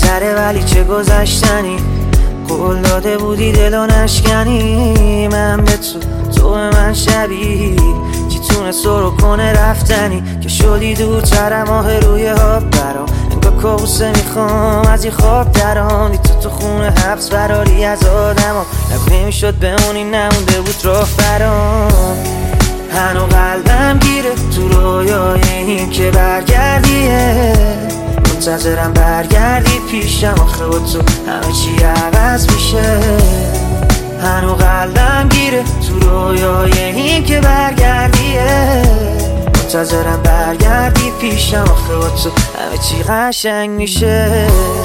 بهتره ولی چه گذشتنی، قول داده بودی دلو نشکنی. من به تو به من شبیه چی تونست رو کنه رفتنی، که شدی دورتر ماه روی آب برام. انگار کابوسه میخوام از این خواب درام، تو خونه حبس براری از آدم ها، نمیشد بمونی نمونده بود راه برام. هنو قلبم گیره تو رویای این که برگردیه، منتظرم برگردی پیشم، آخه با تو همه چی عوض میشه. هنو قلبم گیره تو رویای این که برگردیه، منتظرم برگردی پیشم، آخه با تو همه چی قشنگ میشه.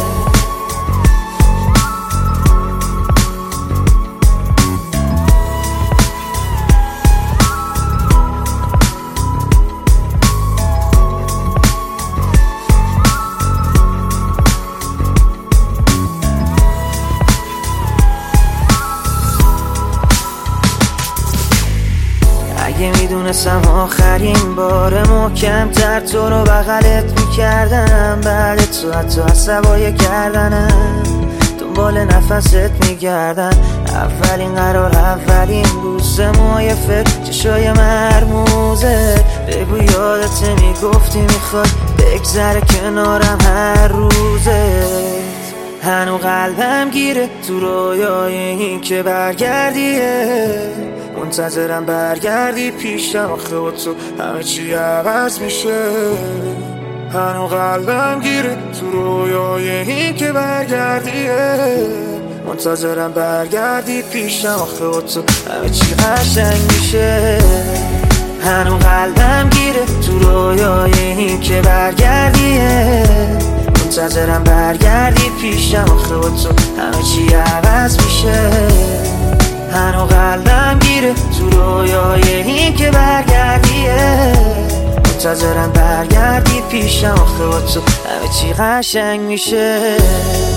اگه میدونستم آخرین بار محکم‌تر تو رو بغلت میکردم، بعد تو حتی عصبای کردنم دنبال نفست میگردن. اولین قرار اولین بوسه، موهای فکر چشای مرموزه، بگو یادت میگفتی میخوای بگذره کنارم هر روزه. هنو قلبم گیره تو رویای این که برگردیه، منتظرم برگردی پیشم، آخه با تو همه چی عوض میشه. هنو قلبم گیره تو رویای این که برگردیه، منتظرم برگردی پیشم، آخه با تو همه چی قشنگ میشه. هنو قلبم گیره تو رویای این که برگردیه، منتظرم برگردی پیشم، آخه با تو همه چی عوض میشه. هنو قلبم گیره تو رویای این که برگردیه، منتظرم برگردی پیشم، آخه با تو همه چی قشنگ میشه.